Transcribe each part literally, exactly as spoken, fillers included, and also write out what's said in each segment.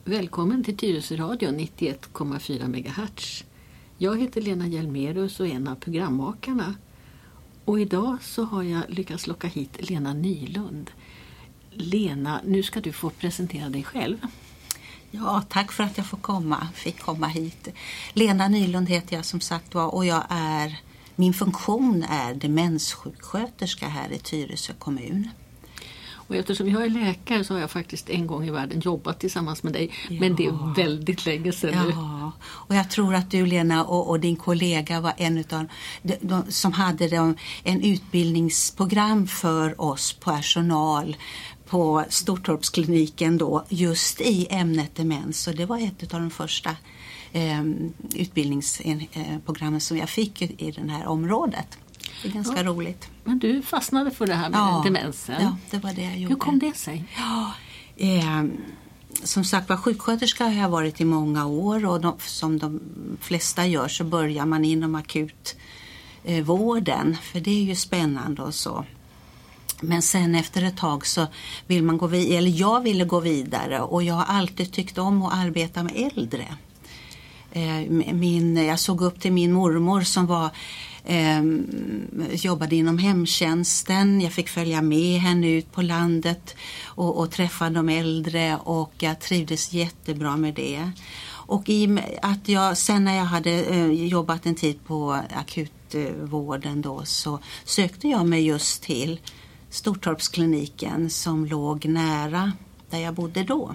Välkommen till Tyresö Radio nittioett komma fyra megahertz. Jag heter Lena Hjelmerus och är en av programmakarna. Och idag så har jag lyckats locka hit Lena Nylund. Lena, nu ska du få presentera dig själv. Ja, tack för att jag får komma, fick komma hit. Lena Nylund heter jag som sagt var och jag är, min funktion är demenssjuksköterska här i Tyresö kommun. Och eftersom jag är läkare så har jag faktiskt en gång i världen jobbat tillsammans med dig. Ja. Men det är väldigt länge sedan ja. nu. Och jag tror att du Lena och, och din kollega var en av de, de som hade de, en utbildningsprogram för oss personal på Stortorpskliniken då just i ämnet demens. Så det var ett av de första eh, utbildningsprogrammen som jag fick i, i det här området. Det är ganska ja. roligt. Men du fastnade för det här med ja, demensen. Ja, det var det jag gjorde. Hur kom det sig? Ja, eh, som sagt var sjuksköterska har jag varit i många år och de, som de flesta gör så börjar man inom akutvården. Eh, för det är ju spännande och så. Men sen efter ett tag så vill man gå vidare, eller jag ville gå vidare och jag har alltid tyckt om att arbeta med äldre. Eh, min, jag såg upp till min mormor som var Eh, jobbade inom hemtjänsten. Jag fick följa med henne ut på landet och, och träffa de äldre och jag trivdes jättebra med det. Och i att jag sen när jag hade eh, jobbat en tid på akutvården då så sökte jag mig just till Stortorpskliniken som låg nära där jag bodde då.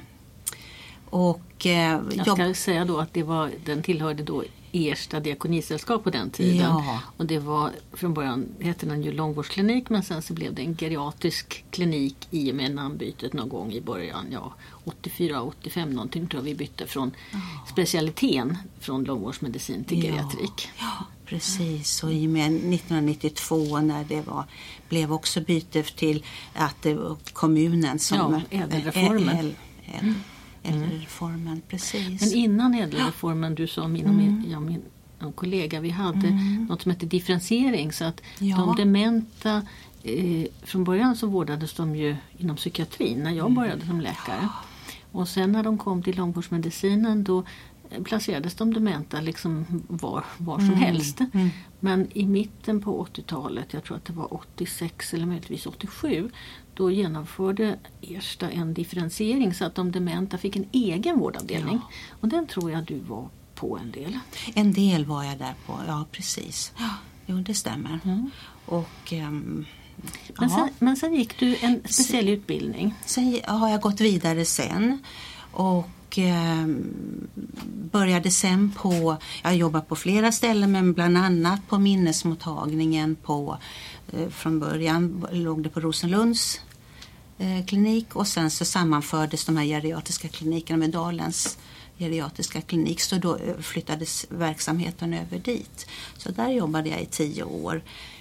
Och eh, jag ska jag... säga då att det var, den tillhörde då Ersta diakonisällskap på den tiden. Ja. Och det var från början hette den ju långvårdsklinik men sen så blev det en geriatrisk klinik i och med namnbytet någon gång i början. Ja, åttiofyra åttiofem någonting tror jag vi bytte från ja. specialiteten från långvårdsmedicin till geriatrik. Ja, ja precis. Och i och med nittonhundranittiotvå när det var blev också byte till att det var kommunen som ja, ädelreformen. Ä- ä- ä- ädelreformen, precis. Men innan ädelreformen, du sa min och min, ja, min och kollega, vi hade mm. något som heter differentiering så att ja. de dementa eh, från början så vårdades de ju inom psykiatrin när jag började som läkare. Ja. Och sen när de kom till långvårdsmedicinen då placerades de dementa liksom var, var som mm. helst. Mm. Men i mitten på åttiotalet, jag tror att det var åttiosex eller möjligtvis åttiosju, då genomförde Ersta en differentiering så att de dementa fick en egen vårdavdelning. Ja. Och den tror jag du var på en del. En del var jag där på, ja precis. Ja, jo, det stämmer. Mm. Och... Um... Men sen, men sen gick du en speciell sen, utbildning. Sen har jag gått vidare sen och eh, började sen på, jag jobbar på flera ställen men bland annat på minnesmottagningen på, eh, från början låg det på Rosenlunds eh, klinik och sen så sammanfördes de här geriatriska klinikerna med Dalens geriatriska klinik så då flyttades verksamheten över dit. Så där jobbade jag i tio år.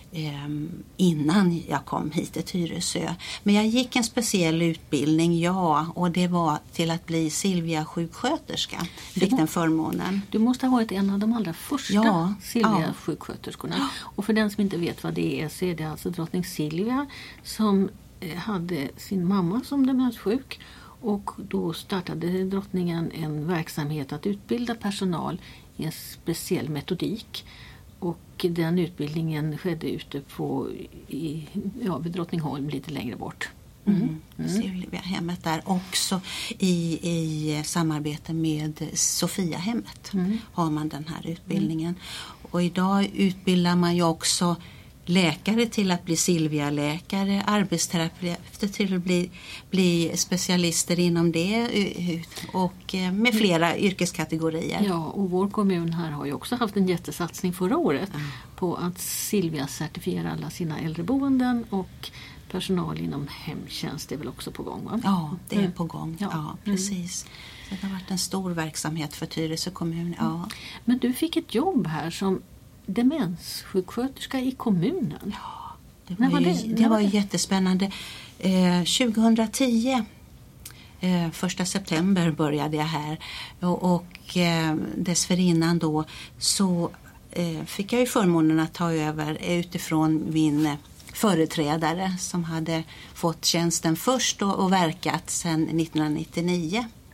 Innan jag kom hit till Tyresö. Men jag gick en speciell utbildning, ja, och det var till att bli Silvia-sjuksköterska. Fick den förmånen. Du måste ha varit en av de allra första ja, Silvia-sjuksköterskorna. Ja. Och för den som inte vet vad det är så är det alltså drottning Silvia som hade sin mamma som demenssjuk. Och då startade drottningen en verksamhet att utbilda personal i en speciell metodik. Och den utbildningen skedde ute på i, ja, vid Drottningholm lite längre bort. Mm. Mm. Silvia hemmet där också i, i samarbete med Sofiahemmet mm. har man den här utbildningen. Mm. Och idag utbildar man ju också läkare till att bli Silvia-läkare, arbetsterapeuter till att bli, bli specialister inom det och med flera yrkeskategorier. Ja, och vår kommun här har ju också haft en jättesatsning förra året mm. på att Silvia certifierar alla sina äldreboenden och personal inom hemtjänst är väl också på gång, va? Ja, det är mm. på gång. Ja, ja precis. Mm. Så det har varit en stor verksamhet för Tyresö kommun. Ja. Mm. Men du fick ett jobb här som demenssjuksköterska i kommunen. Ja, det var, var ju, det? Det var ju jättespännande. Eh, tjugohundratio, eh, första september började jag här och, och eh, dessförinnan då så eh, fick jag ju förmånen att ta över utifrån min företrädare som hade fått tjänsten först och, och verkat sedan nittonhundranittionio.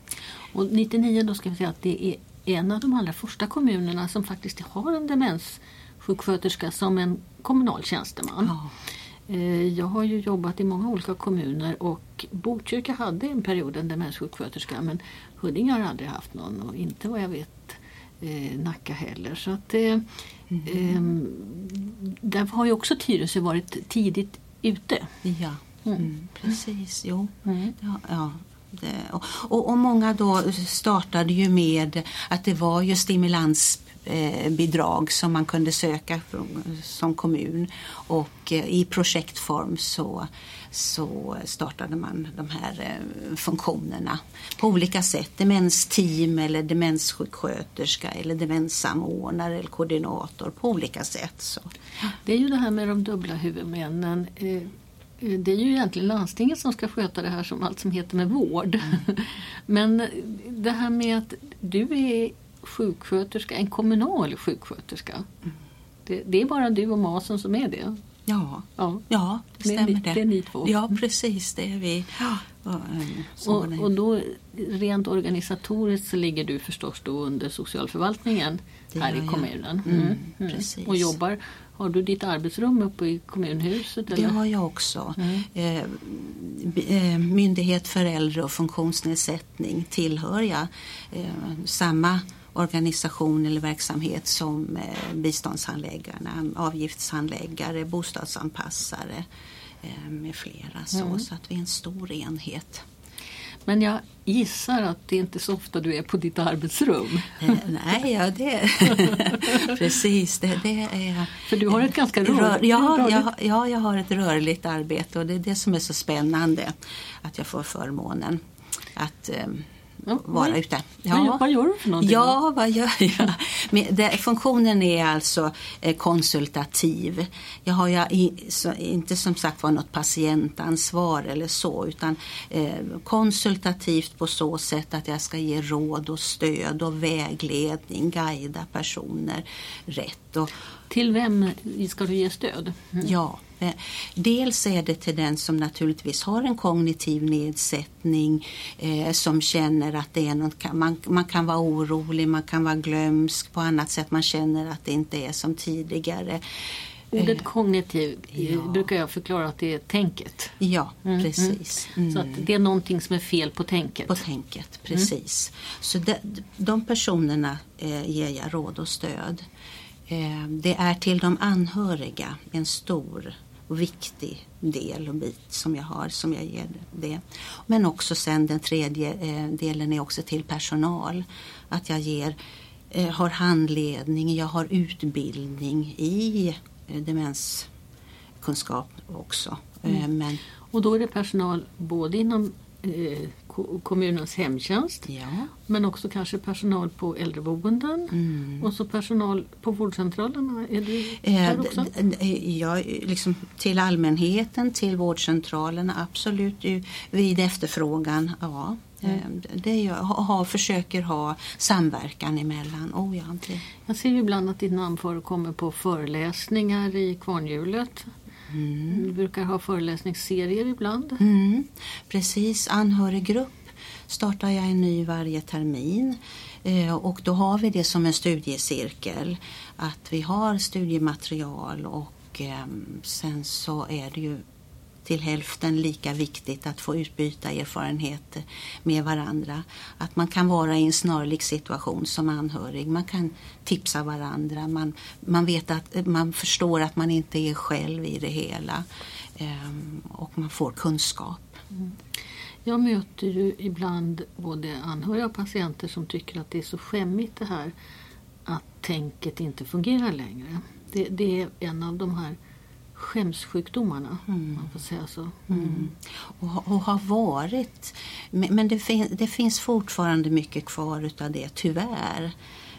Och nittionio då ska vi säga att det är en av de allra första kommunerna som faktiskt har en demenssjuksköterska som en kommunal tjänsteman. Ja. Jag har ju jobbat i många olika kommuner och Botkyrka hade en period en demenssjuksköterska, men Huddinge har aldrig haft någon och inte vad jag vet eh, Nacka heller. Så att eh, mm. eh, där har ju också Tyresö varit tidigt ute. Ja, mm. Mm, precis. Jo. Mm. Ja, ja. Det, och, och, och många då startade ju med att det var ju stimulansbidrag som man kunde söka som kommun, och i projektform så, så startade man de här funktionerna på olika sätt. Demensteam eller demenssjuksköterska eller demenssamordnare eller koordinator på olika sätt. Så. Det är ju det här med de dubbla huvudmännen. Det är ju egentligen landstinget som ska sköta det här som allt som heter med vård. Mm. Men det här med att du är sjuksköterska, en kommunal sjuksköterska. Mm. Det, det är bara du och masen som är det. Ja, ja. ja det stämmer det. Det, det är ni två. Ja, precis, det är vi. Ja. Och, och, och då rent organisatoriskt så ligger du förstås då under socialförvaltningen det här i kommunen. Mm, mm. Precis. Och jobbar. Har du ditt arbetsrum uppe i kommunhuset? Eller? Det har jag också. Mm. Eh, myndighet för äldre och funktionsnedsättning tillhör jag eh, samma organisation eller verksamhet som eh, biståndshandläggarna, avgiftshandläggare, bostadsanpassare eh, med flera. Så, mm. så att vi är en stor enhet. Men jag gissar att det är inte så ofta du är på ditt arbetsrum. Eh, nej, ja, det precis. Det, det är, För du har ett ganska rör, rör, ja, jag, ja, jag har ett rörligt arbete och det är det som är så spännande att jag får förmånen att eh, ja, vara vad, ute. Ja. Vad, vad gör du för någonting? Ja, vad gör jag? Men det, funktionen är alltså eh, konsultativ. Jag har ju i, så, inte som sagt var något patientansvar eller så, utan eh, konsultativt på så sätt att jag ska ge råd och stöd och vägledning, guida personer rätt. Och, till vem ska du ge stöd? Mm. Ja, dels är det till den som naturligtvis har en kognitiv nedsättning, eh, som känner att det är något, man, man kan vara orolig, man kan vara glömsk på annat sätt, man känner att det inte är som tidigare. Ordet eh, kognitiv ja. brukar jag förklara att det är tänket. Ja, mm, precis. Mm. Så att det är någonting som är fel på tänket. På tänket, precis. Mm. Så de, de personerna eh, ger jag råd och stöd. Eh, det är till de anhöriga en stor och viktig del och bit som jag har, som jag ger det. Men också sen den tredje eh, delen är också till personal. Att jag ger, eh, har handledning, jag har utbildning i eh, demenskunskap också. Mm. Eh, men, och då är det personal både inom eh, kommunens hemtjänst, ja. men också kanske personal på äldreboenden mm. och så personal på vårdcentralerna. Är du där också? Eh, ja, liksom till allmänheten, till vårdcentralerna, absolut vid efterfrågan, ja. Mm. Det jag har, försöker ha samverkan emellan. Oh, ja, det. Jag ser ju ibland att ditt namn förekommer på föreläsningar i Kvarnhjulet. Mm. Du brukar ha föreläsningsserier ibland. Mm. Precis, anhöriggrupp startar jag en ny varje termin. Eh, och då har vi det som en studiecirkel. Att vi har studiematerial och eh, sen så är det ju till hälften lika viktigt att få utbyta erfarenheter med varandra. Att man kan vara i en snarlik situation som anhörig. Man kan tipsa varandra. Man, man vet att man förstår att man inte är själv i det hela. Um, och man får kunskap. Mm. Jag möter ju ibland både anhöriga och patienter som tycker att det är så skämmigt det här att tänket inte fungerar längre. Det, det är en av de här skämssjukdomarna, mm. man får säga så. Mm. Mm. Och, och har varit, men det, fin, det finns fortfarande mycket kvar utav det, tyvärr.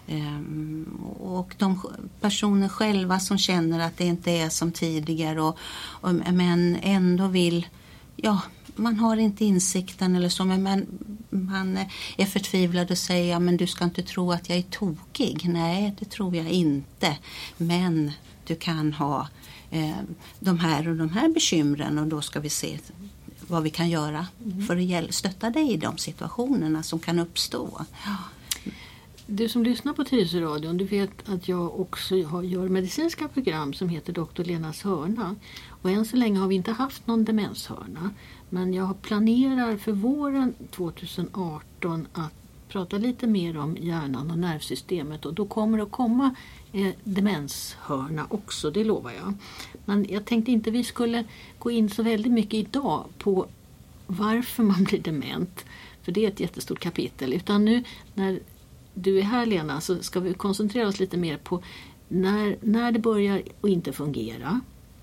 Um, och de personer själva som känner att det inte är som tidigare och, och, men ändå vill, ja, man har inte insikten eller så, men man, man är förtvivlad och säger, ja, men du ska inte tro att jag är tokig. Nej, det tror jag inte. Men du kan ha de här och de här bekymren och då ska vi se vad vi kan göra mm. för att stötta dig i de situationerna som kan uppstå. Ja. Du som lyssnar på Tyresöradion, du vet att jag också har, gör medicinska program som heter doktor Lenas hörna. Och än så länge har vi inte haft någon demenshörna. Men jag planerar för våren tjugoarton att prata lite mer om hjärnan och nervsystemet. Och då kommer det att komma eh, demenshörna också, det lovar jag. Men jag tänkte inte vi skulle gå in så väldigt mycket idag på varför man blir dement. För det är ett jättestort kapitel. Utan nu när du är här, Lena, så ska vi koncentrera oss lite mer på när, när det börjar att inte fungera.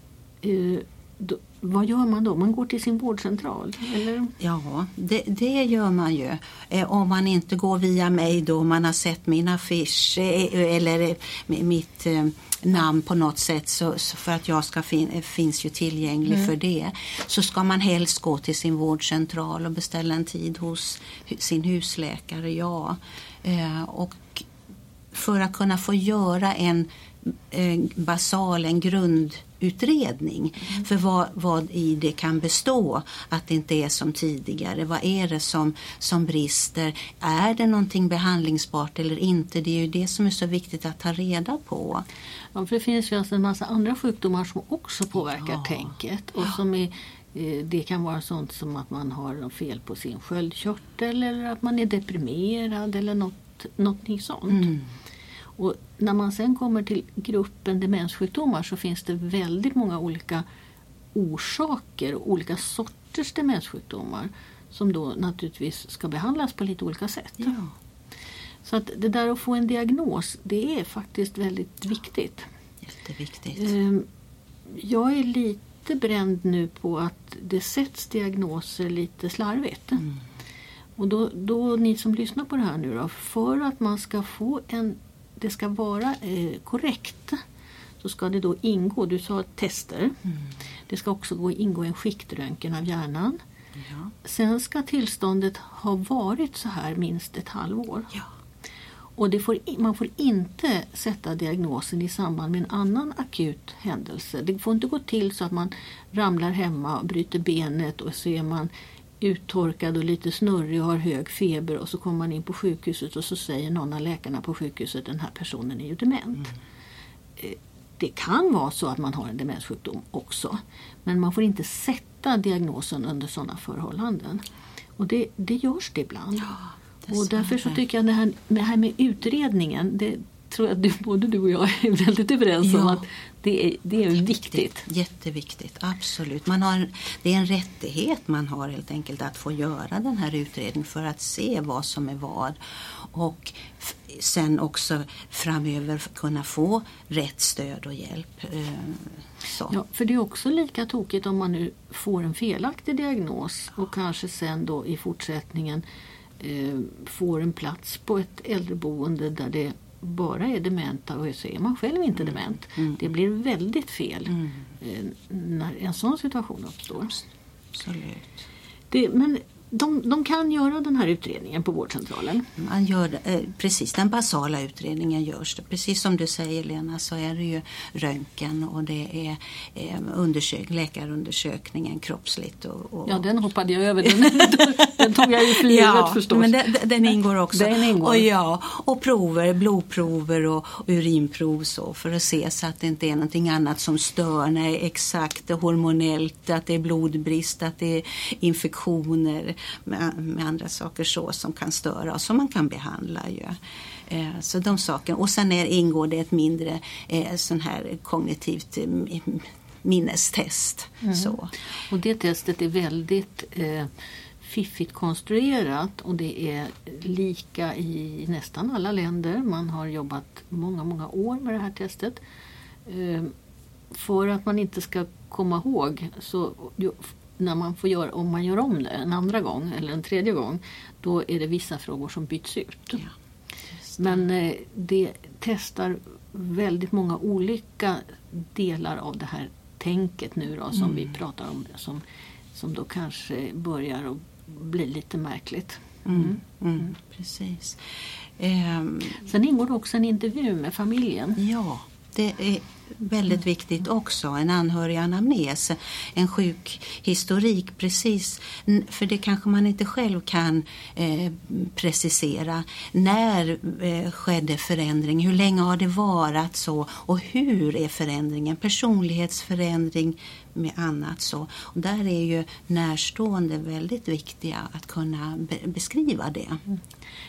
Uh, då, vad gör man då? Man går till sin vårdcentral? Eller? Ja, det, det gör man ju. Eh, om man inte går via mig då, man har sett min affisch eh, eller eh, mitt eh, namn på något sätt, så, så för att jag ska fin, finns ju tillgänglig mm. för det, så ska man helst gå till sin vårdcentral och beställa en tid hos sin husläkare, ja. Eh, och för att kunna få göra en eh, basal, en grundutredning mm. för vad, vad i det kan bestå, att det inte är som tidigare. Vad är det som, som brister? Är det någonting behandlingsbart eller inte? Det är ju det som är så viktigt att ta reda på. Ja, för det finns ju alltså en massa andra sjukdomar som också påverkar ja. tänket. Och som är, det kan vara sånt som att man har fel på sin sköldkörtel eller att man är deprimerad eller något, någonting sånt. Mm. Och när man sen kommer till gruppen demenssjukdomar så finns det väldigt många olika orsaker och olika sorters demenssjukdomar som då naturligtvis ska behandlas på lite olika sätt. Ja. Så att det där att få en diagnos, det är faktiskt väldigt viktigt. Jätteviktigt. Jag är lite bränd nu på att det sätts diagnoser lite slarvigt. Mm. Och då, då ni som lyssnar på det här nu då, för att man ska få en, det ska vara eh, korrekt, så ska det då ingå, du sa tester. Mm. Det ska också gå, ingå en skiktröntgen av hjärnan. Ja. Sen ska tillståndet ha varit så här minst ett halvår. Ja. Och det får, man får inte sätta diagnosen i samband med en annan akut händelse. Det får inte gå till så att man ramlar hemma och bryter benet och så är man uttorkad och lite snurrig och har hög feber och så kommer man in på sjukhuset och så säger någon av läkarna på sjukhuset, den här personen är ju dement. Mm. Det kan vara så att man har en demenssjukdom också, men man får inte sätta diagnosen under sådana förhållanden. Och det, det görs det ibland. Ja. Och därför så tycker jag det här med, det här med utredningen, det tror jag att du, både du och jag är väldigt överens om, ja. att det är, det är viktigt. viktigt. Jätteviktigt, absolut. Man har, det är en rättighet man har helt enkelt att få göra den här utredningen för att se vad som är vad. Och f- sen också framöver kunna få rätt stöd och hjälp. Så. Ja, för det är också lika tokigt om man nu får en felaktig diagnos och kanske sen då i fortsättningen får en plats på ett äldreboende där det bara är dementa och så är man själv inte mm. dement. Mm. Det blir väldigt fel mm. när en sån situation uppstår. Absolut. Det, men de, de kan göra den här utredningen på vårdcentralen. Man gör eh, precis, den basala utredningen görs det. Precis som du säger, Lena, så är det ju röntgen och det är eh, undersök, läkarundersökningen kroppsligt. Och, och, ja, den hoppade jag över. Den, den tog jag ju för givet ja, förstås. Men den, den ingår också. Den ingår. Och, ja, och prover, blodprover och, och urinprov så, för att se så att det inte är någonting annat som stör. Nej, exakt, hormonellt, att det är blodbrist, att det är infektioner. Med, med andra saker så som kan störa och som man kan behandla ju. Eh, så de sakerna. Och sen är, ingår det ett mindre eh, sån här kognitivt eh, minnestest. Mm. Så. Och det testet är väldigt eh, fiffigt konstruerat och det är lika i nästan alla länder. Man har jobbat många, många år med det här testet. Eh, för att man inte ska komma ihåg så när man får göra, om man gör om det en andra gång eller en tredje gång, då är det vissa frågor som byts ut. Ja, men eh, det testar väldigt många olika delar av det här tänket nu då, som mm. vi pratar om, som, som då kanske börjar att bli lite märkligt. Mm. Mm. Mm. Precis. Um, Sen ingår det också en intervju med familjen. Ja, det är väldigt viktigt också. En anhöriganamnes, en sjukhistorik, precis. För det kanske man inte själv kan eh, precisera. När eh, skedde förändring? Hur länge har det varit så? Och hur är förändringen? Personlighetsförändring med annat så. Och där är ju närstående väldigt viktiga att kunna be- beskriva det. Mm.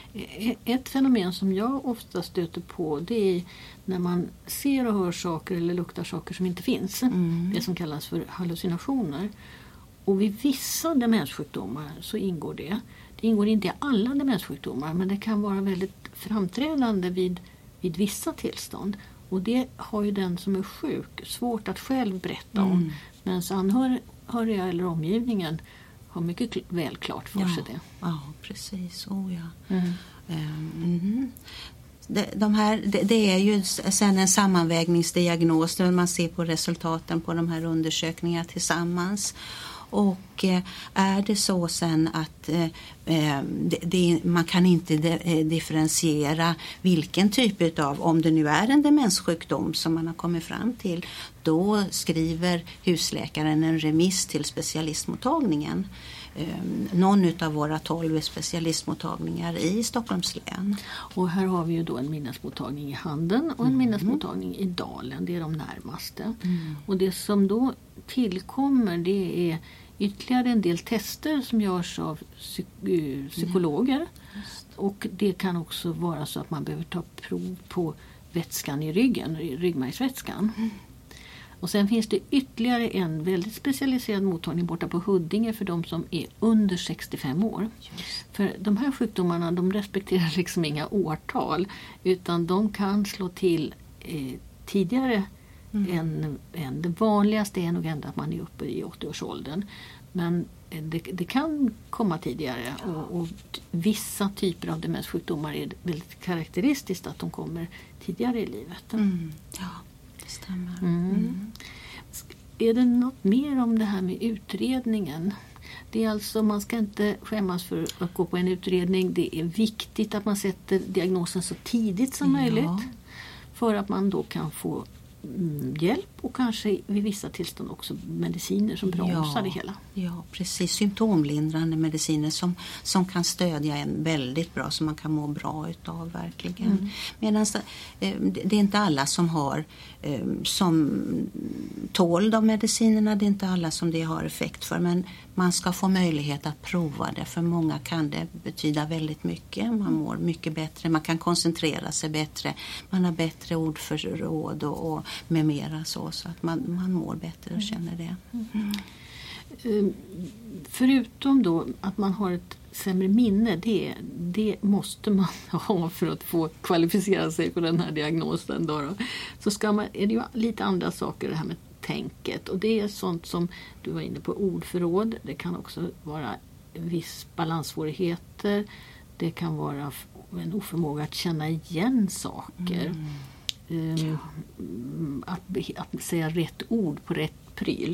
Ett fenomen som jag ofta stöter på, det är när man ser och hör saker eller luktar saker som inte finns. Mm. Det som kallas för hallucinationer. Och vid vissa demenssjukdomar så ingår det. Det ingår inte i alla demenssjukdomar, men det kan vara väldigt framträdande vid, vid vissa tillstånd. Och det har ju den som är sjuk svårt att själv berätta om. Mm. Men anhöriga eller omgivningen har mycket väl klart för ja. sig det. Ja, precis. Oh, ja. Mm. Mm. De, de här, det, det är ju sen en sammanvägningsdiagnos där man ser på resultaten på de här undersökningarna tillsammans. Och eh, är det så sen att eh, det, det, man kan inte de, eh, differentiera vilken typ av, om det nu är en demenssjukdom som man har kommit fram till, då skriver husläkaren en remiss till specialistmottagningen. Eh, någon av våra tolv specialistmottagningar i Stockholms län. Och här har vi ju då en minnesmottagning i Handen och en mm. minnesmottagning i Dalen. Det är de närmaste. Mm. Och det som då tillkommer, det är ytterligare en del tester som görs av psyk- psykologer. Ja, och det kan också vara så att man behöver ta prov på vätskan i ryggen, ryggmärgsvätskan. Mm. Och sen finns det ytterligare en väldigt specialiserad mottagning borta på Huddinge för de som är under sextiofem år. Just. För de här sjukdomarna, de respekterar liksom inga årtal, utan de kan slå till eh, tidigare. Mm. En, en, det vanligaste är nog ändå att man är uppe i åttio-årsåldern. Men det, det kan komma tidigare. Ja. Och, och vissa typer av demenssjukdomar är väldigt karaktäristiskt att de kommer tidigare i livet. Mm. Ja, det stämmer. Mm. Mm. Är det något mer om det här med utredningen? Det är alltså, man ska inte skämmas för att gå på en utredning. Det är viktigt att man sätter diagnosen så tidigt som ja. möjligt. För att man då kan få hjälp och kanske vid vissa tillstånd också mediciner som bromsar ja, det hela. Ja, precis. Symptomlindrande mediciner som, som kan stödja en väldigt bra, som man kan må bra utav verkligen. Mm. Medan eh, det är inte alla som har eh, som tål de medicinerna, det är inte alla som det har effekt för, men man ska få möjlighet att prova det. För många kan det betyda väldigt mycket. Man mår mycket bättre, man kan koncentrera sig bättre, man har bättre ordförråd och, och med mera så, så att man, man mår bättre och känner det. Mm. Mm. Förutom då att man har ett sämre minne, det, det måste man ha för att få kvalificera sig på den här diagnosen. Då då. Så ska man, är det ju lite andra saker det här med tänket. Och det är sånt som du var inne på, ordförråd. Det kan också vara viss balanssvårigheter. Det kan vara en oförmåga att känna igen saker. Mm. Um, ja. att, att säga rätt ord på rätt pryl.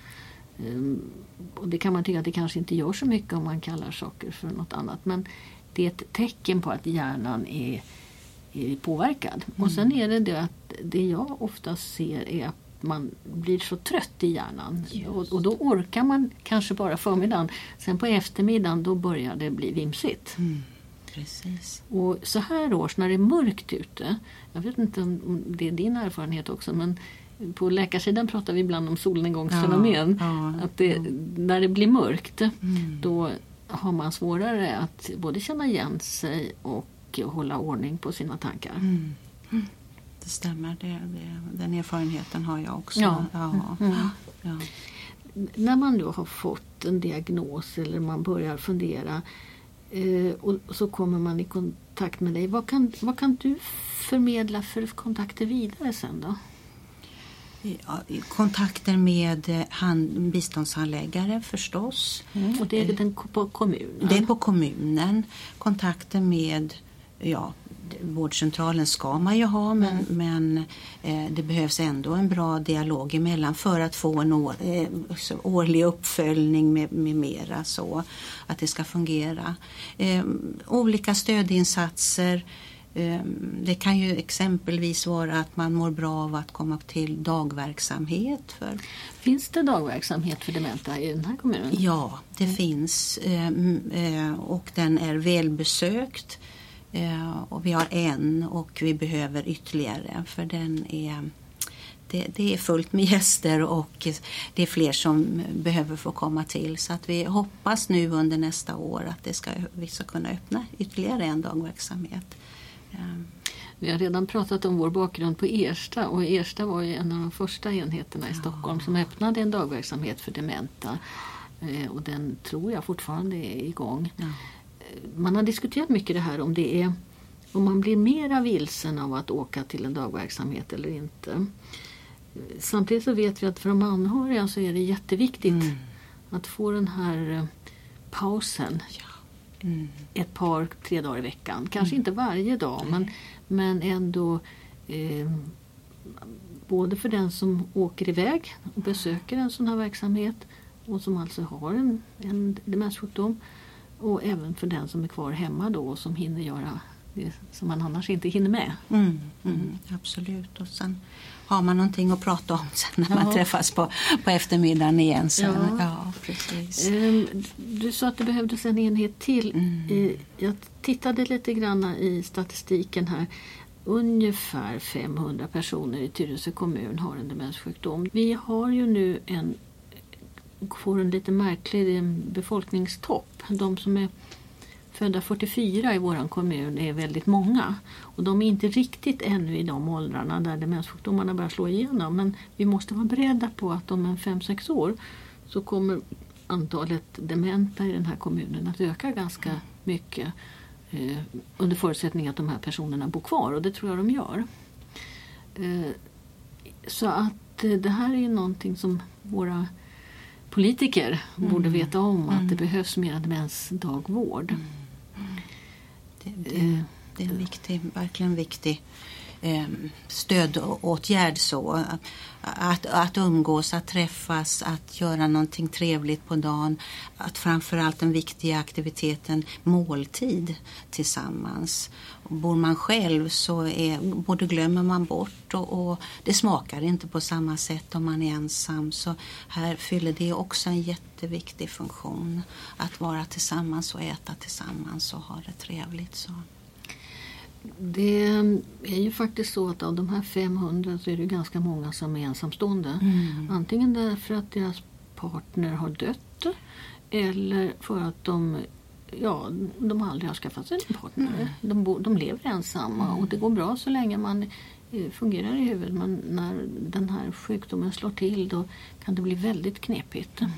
Um, och det kan man tycka att det kanske inte gör så mycket om man kallar saker för något annat. Men det är ett tecken på att hjärnan är, är påverkad. Mm. Och sen är det det att det jag ofta ser är att man blir så trött i hjärnan. Och, och då orkar man kanske bara förmiddagen. Sen på eftermiddagen då börjar det bli vimsigt. Mm. Precis. Och så här års när det är mörkt ute, jag vet inte om det är din erfarenhet också, men på läkarsidan pratar vi ibland om solnedgångsfenomen. Ja, ja, att det, ja. När det blir mörkt, mm. då har man svårare att både känna igen sig och hålla ordning på sina tankar. Mm. Mm. Det stämmer, det, det, den erfarenheten har jag också. Ja. Ja. Mm. Ja. När man då har fått en diagnos eller man börjar fundera, Eh, och så kommer man i kontakt med dig. Vad kan, vad kan du förmedla för kontakter vidare sen då? Ja, kontakter med hand, biståndshandläggare förstås. Mm, och det är den på kommunen? Det är på kommunen. Kontakter med, ja, vårdcentralen ska man ju ha, men, mm. men eh, det behövs ändå en bra dialog emellan för att få en år, eh, årlig uppföljning med, med mera så att det ska fungera. Eh, olika stödinsatser Det kan ju exempelvis vara att man mår bra av att komma till dagverksamhet. För... Finns det dagverksamhet för dementa i den här kommunen? Ja, det mm. finns och den är välbesökt. Och vi har en och vi behöver ytterligare för den är... Det, det är fullt med gäster och det är fler som behöver få komma till. Så att vi hoppas nu under nästa år att det ska, vi ska kunna öppna ytterligare en dagverksamhet. Vi har redan pratat om vår bakgrund på Ersta och Ersta var ju en av de första enheterna i Stockholm som öppnade en dagverksamhet för dementa. Och den tror jag fortfarande är igång. Ja. Man har diskuterat mycket det här om det är om man blir mera vilsen av att åka till en dagverksamhet eller inte. Samtidigt så vet vi att för de anhöriga så är det jätteviktigt mm. att få den här pausen ja. mm. ett par, tre dagar i veckan. Kanske mm. inte varje dag men, men ändå eh, både för den som åker iväg och besöker en sån här verksamhet och som alltså har en, en demenssjukdom och även för den som är kvar hemma då och som hinner göra det som man annars inte hinner med. Mm, mm, absolut. Och sen har man någonting att prata om sen när ja. man träffas på, på eftermiddagen igen. Så. Ja. Ja, precis. Du sa att det behövdes en enhet till. Mm. Jag tittade lite grann i statistiken här. Ungefär femhundra personer i Tyresö kommun har en demenssjukdom. Vi har ju nu en, får en lite märklig befolkningstopp. De som är födda fyrtiofyra i våran kommun är väldigt många. Och de är inte riktigt ännu i de åldrarna där demenssjukdomarna börjar slå igenom. Men vi måste vara beredda på att om en fem sex år så kommer antalet dementa i den här kommunen att öka ganska mycket. Eh, under förutsättning att de här personerna bor kvar. Och det tror jag de gör. Eh, så att eh, det här är någonting som våra politiker mm. borde veta om. Att mm. det behövs mer demensdagvård. Mm. Det, det, det är en viktig, verkligen viktig eh, stödåtgärd så. Att, att umgås, att träffas, att göra någonting trevligt på dagen. Att framförallt den viktiga aktiviteten måltid tillsammans. Och bor man själv så är, både glömmer man bort och, och det smakar inte på samma sätt om man är ensam. Så här fyller det också en jätteviktig funktion. Att vara tillsammans och äta tillsammans och ha det trevligt så. Det är ju faktiskt så att av de här femhundra så är det ganska många som är ensamstående. Mm. Antingen därför att deras partner har dött eller för att de, ja, de aldrig har skaffat sig en partner. Mm. De, bo, de lever ensamma mm. och det går bra så länge man fungerar i huvudet. Men när den här sjukdomen slår till då kan det bli väldigt knepigt. Mm.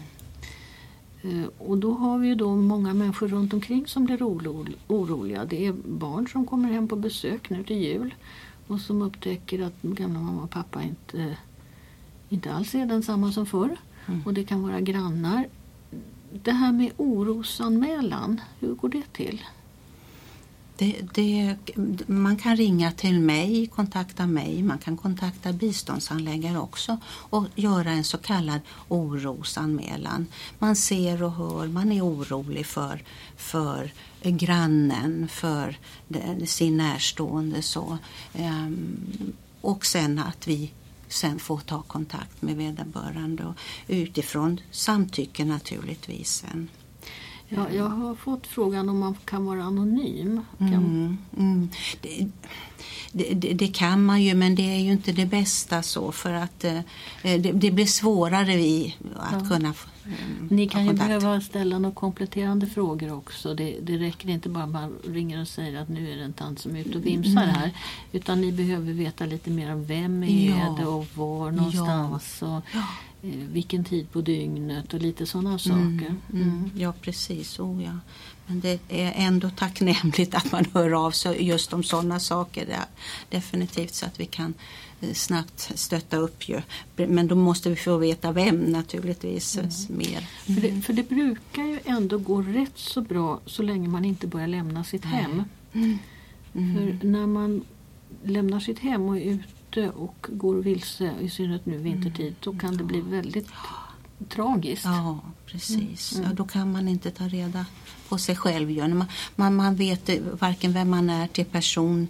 Och då har vi ju då många människor runt omkring som blir oro, oroliga. Det är barn som kommer hem på besök nu till jul och som upptäcker att gamla mamma och pappa inte, inte alls är densamma som förr. Mm. Och det kan vara grannar. Det här med orosanmälan, hur går det till? Det, det, man kan ringa till mig, kontakta mig, man kan kontakta biståndsanläggare också och göra en så kallad orosanmälan. Man ser och hör, man är orolig för, för grannen, för det, sin närstående så. Um, och sen att vi sen får ta kontakt med vederbörande och utifrån samtycke naturligtvis sen. Ja, jag har fått frågan om man kan vara anonym. Kan... Mm, mm. Det, det, det kan man ju, men det är ju inte det bästa så för att eh, det, det blir svårare vi att ja. kunna mm, Ni kan ju behöva ställa några kompletterande frågor också. Det, det räcker inte bara att man ringer och säger att nu är det en tant som är ute och vimsar mm. här. Utan ni behöver veta lite mer om vem är ja. det och var någonstans ja. och ja. vilken tid på dygnet och lite sådana saker. Mm, mm. Ja, precis. Oh, ja. Men det är ändå tacknämligt att man hör av sig just om sådana saker. Det definitivt så att vi kan snabbt stötta upp ju. Men då måste vi få veta vem naturligtvis mm. mer. Mm. För, det, för det brukar ju ändå gå rätt så bra så länge man inte börjar lämna sitt mm. hem. Mm. Mm. För när man lämnar sitt hem och är ute och går vilse, i synnerhet nu vintertid, så kan det bli väldigt tragiskt. Ja, precis. Mm. Ja, då kan man inte ta reda på sig själv. Ja. Man, man, man vet varken vem man är till person,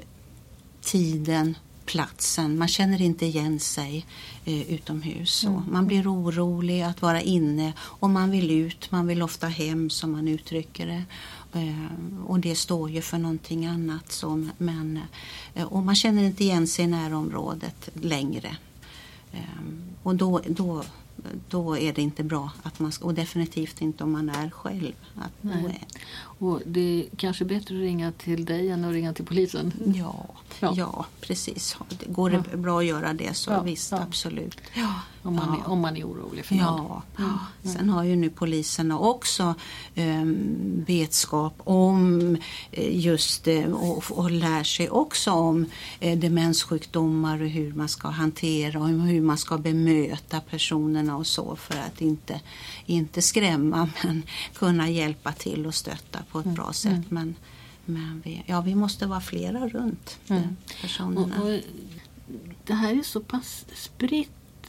tiden, platsen. Man känner inte igen sig eh, utomhus. Mm. Man blir orolig att vara inne och man vill ut. Man vill ofta hem, som man uttrycker det. Eh, och det står ju för någonting annat. Så, men, eh, och man känner inte igen sig i närområdet längre. Eh, och då... då då är det inte bra att man ska, och definitivt inte om man är själv. Att Nej. Och det är kanske bättre att ringa till dig än att ringa till polisen. Ja, ja. ja precis. Det går det ja. bra att göra det så ja, visst, ja. absolut. Ja. Om, man ja. är, om man är orolig för ja. någon. Mm. Mm. Sen har ju nu poliserna också eh, vetskap om eh, just eh, och, och lär sig också om eh, demenssjukdomar och hur man ska hantera och hur man ska bemöta personerna och så, för att inte, inte skrämma men kunna hjälpa till och stötta på ett mm. bra sätt. Mm. Men, men vi, ja, vi måste vara flera runt mm. personerna. Och, och, det här är så pass spritt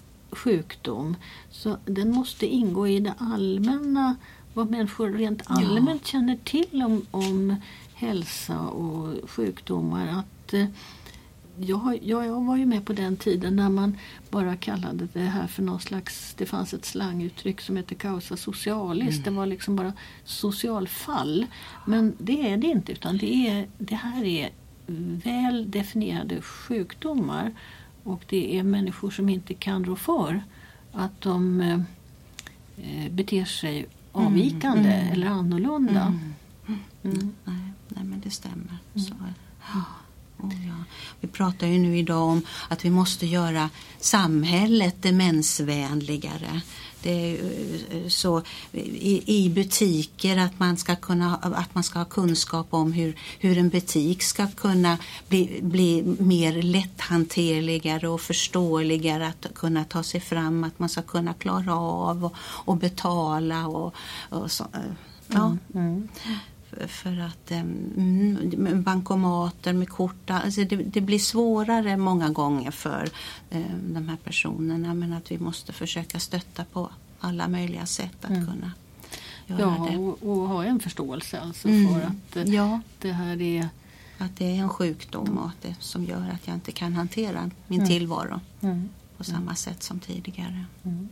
sjukdom så den måste ingå i det allmänna, vad människor rent allmänt ja. känner till om, om hälsa och sjukdomar. Att eh, jag, jag var ju med på den tiden när man bara kallade det här för någon slags, det fanns ett slanguttryck som heter causa socialis. Mm. Det var liksom bara socialfall. Men det är det inte, utan det, är, det här är väl definierade sjukdomar. Och det är människor som inte kan rå för att de eh, beter sig avvikande mm, mm. eller annorlunda. Mm. Mm. Nej, nej, men det stämmer. Mm. Så. Oh, ja. Vi pratar ju nu idag om att vi måste göra samhället demensvänligare. Det är så i, i butiker att man ska kunna att man ska ha kunskap om hur, hur en butik ska kunna bli, bli mer lätthanterligare och förståeligare, att kunna ta sig fram, att man ska kunna klara av och, och betala och, och så, ja. Mm. Mm. För att um, bankomater med kort, alltså det, det blir svårare många gånger för um, de här personerna, men att vi måste försöka stötta på alla möjliga sätt att mm. kunna göra ja, det. Och, och ha en förståelse alltså mm. för att uh, ja. det här är... Att det är en sjukdom och att det, som gör att jag inte kan hantera min mm. tillvaro mm. på samma mm. sätt som tidigare. Mm.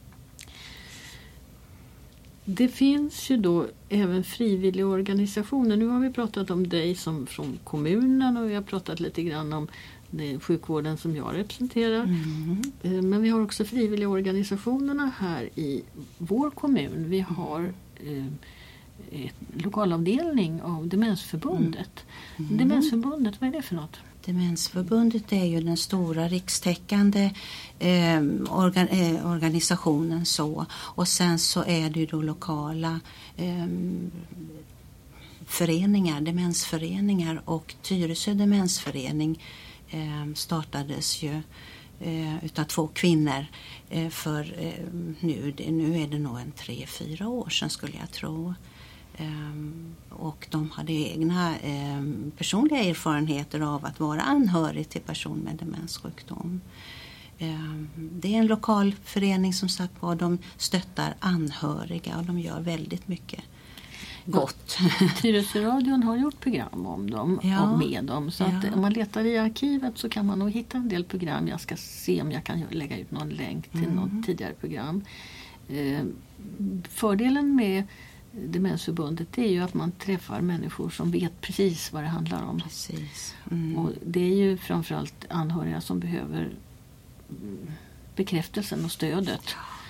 Det finns ju då även frivilliga organisationer. Nu har vi pratat om dig som från kommunen och vi har pratat lite grann om den sjukvården som jag representerar. Mm. Men vi har också frivilliga organisationerna här i vår kommun. Vi har eh, en lokalavdelning av Demensförbundet. Mm. Demensförbundet, vad är det för något? Demensförbundet är ju den stora rikstäckande eh, organ, eh, organisationen så. Och sen så är det ju då lokala eh, föreningar, demensföreningar, och Tyresö demensförening eh, startades ju eh, utav två kvinnor eh, för eh, nu, nu är det nog en tre, fyra år sedan skulle jag tro. Um, och de hade egna um, personliga erfarenheter av att vara anhörig till person med demenssjukdom. Um, det är en lokal förening som sagt var, de stöttar anhöriga och de gör väldigt mycket gott. Ja, Tyresö-radion har gjort program om dem ja. och med dem. Så att ja. om man letar i arkivet så kan man nog hitta en del program. Jag ska se om jag kan lägga ut någon länk till mm. något tidigare program. Uh, fördelen med Demensförbundet är ju att man träffar människor som vet precis vad det handlar om. Precis. Mm. Och det är ju framförallt anhöriga som behöver bekräftelsen och stödet.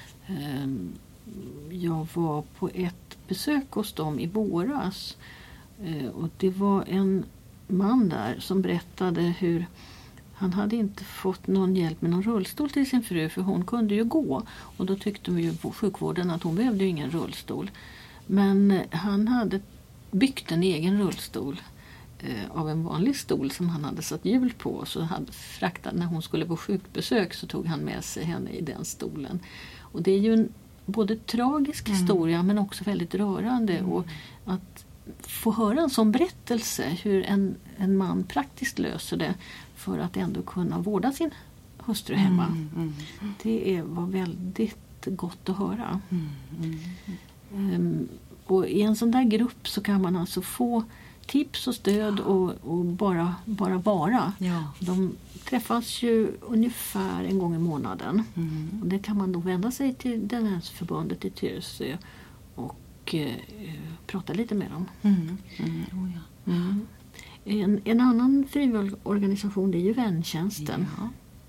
Jag var på ett besök hos dem i våras och det var en man där som berättade hur han hade inte fått någon hjälp med någon rullstol till sin fru, för hon kunde ju gå, och då tyckte ju sjukvården att hon behövde ju ingen rullstol. Men han hade byggt en egen rullstol eh, av en vanlig stol som han hade satt hjul på. Så hade fraktat, när hon skulle på sjukbesök så tog han med sig henne i den stolen. Och det är ju en både tragisk mm. historia men också väldigt rörande. Mm. Och att få höra en sån berättelse hur en, en man praktiskt löser det för att ändå kunna vårda sin hustru hemma. Mm. Mm. Det är, var väldigt väldigt gott att höra. Mm. Mm. Um, och i en sån där grupp så kan man alltså få tips och stöd och, och bara, bara vara. Ja. De träffas ju ungefär en gång i månaden. Mm. Och det kan man då vända sig till Demensförbundet i Tyresö och eh, prata lite med dem. Mm. Mm. Oh, ja. Mm. En, en annan frivilligorganisation, det är ju Väntjänsten. Ja.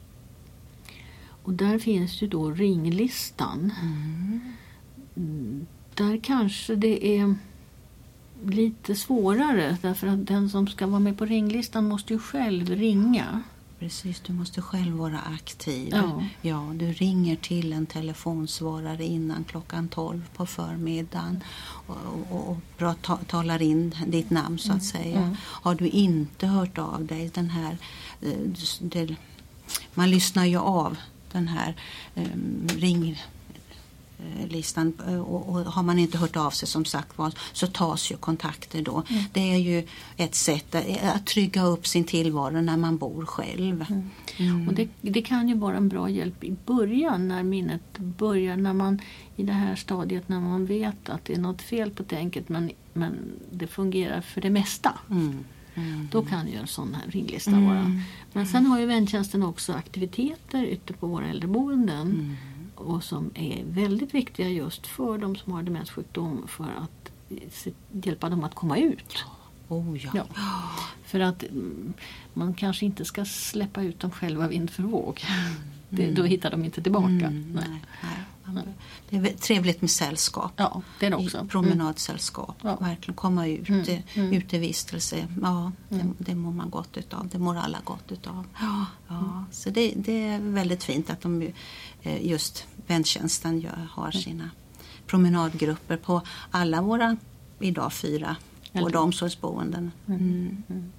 Och där finns ju då ringlistan. Mm. Mm, där kanske det är lite svårare, därför att den som ska vara med på ringlistan måste ju själv ringa. Precis, du måste själv vara aktiv. Ja. Ja, du ringer till en telefonsvarare innan klockan tolv på förmiddagen och, och, och bra, ta, talar in ditt namn så att säga. Mm. Har du inte hört av dig den här, det, man lyssnar ju av den här um, ring listan och, och har man inte hört av sig som sagt var, så tas ju kontakter då. Mm. Det är ju ett sätt att, att trygga upp sin tillvaro när man bor själv. Mm. Mm. Och det, det kan ju vara en bra hjälp i början när minnet börjar, när man i det här stadiet när man vet att det är något fel på tänket men, men det fungerar för det mesta. Mm. Mm. Då kan ju en sån här ringlista mm. vara. Men sen har ju Väntjänsten också aktiviteter ute på våra äldreboenden. Mm. Och som är väldigt viktiga just för de som har demenssjukdom, för att hjälpa dem att komma ut. Oh, ja. Ja. För att man kanske inte ska släppa ut dem själva vind för våg. Mm. Det, då hittar de inte tillbaka. Mm, nej. Nej, nej. Det är trevligt med sällskap. Ja, det är det också. Promenadsällskap. Mm. Verkligen komma ut, mm. Mm. utevistelse. Ja, mm. det, det mår man gott utav. Det mår alla gott utav. Ja, ja. Så det, det är väldigt fint att de just Väntjänsten gör, har sina promenadgrupper på alla våra idag fyra vård- och omsorgsboenden. Mm. Mm.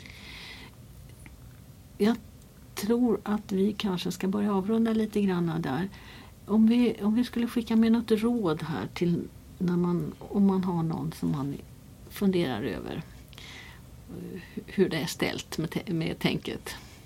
Jag tror att vi kanske ska börja avrunda lite grann där. Om vi, om vi skulle skicka med något råd här till när man, om man har någon som man funderar över hur det är ställt med, med tänket.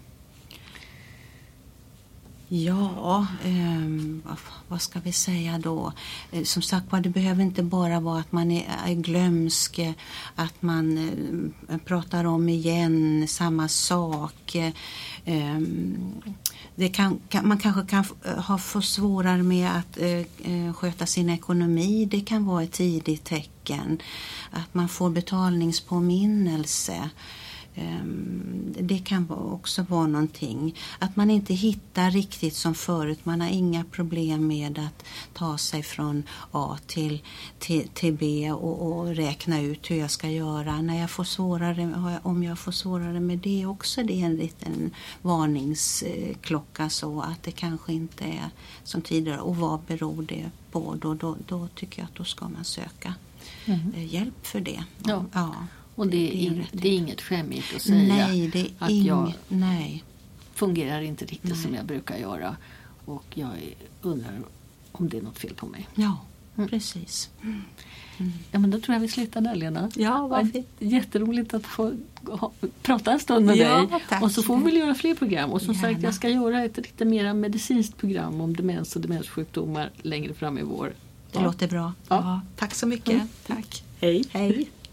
Ja, eh, vad, vad ska vi säga då? Eh, som sagt var, det behöver inte bara vara att man är, är glömsk, att man eh, pratar om igen samma sak. Eh, det kan, kan, man kanske kan ha för svårare med att eh, sköta sin ekonomi. Det kan vara ett tidigt tecken. Att man får betalningspåminnelse. Det kan också vara någonting. Att man inte hittar riktigt som förut. Man har inga problem med att ta sig från A till, till, till B och, och räkna ut hur jag ska göra. När jag får svårare, om jag får svårare med det också, det är en liten varningsklocka så att det kanske inte är som tidigare. Och vad beror det på? Då, då, då tycker jag att då ska man söka mm. hjälp för det. Ja. Ja. Och det är, det, är ing, det är inget skämmigt att säga nej, det är att ing, jag nej. fungerar inte riktigt nej. som jag brukar göra. Och jag undrar om det är något fel på mig. Ja, mm. precis. Mm. Mm. Ja, men då tror jag vi slutar där, Lena. Ja, vad fint. Jätteroligt att få ha, prata en stund med ja, dig. Tack. Och så får vi väl göra fler program. Och som Gärna. sagt, jag ska göra ett lite mer medicinskt program om demens och demenssjukdomar längre fram i vår. Det ja. låter bra. Ja. Ja, tack så mycket. Mm. Tack. Hej. Hej.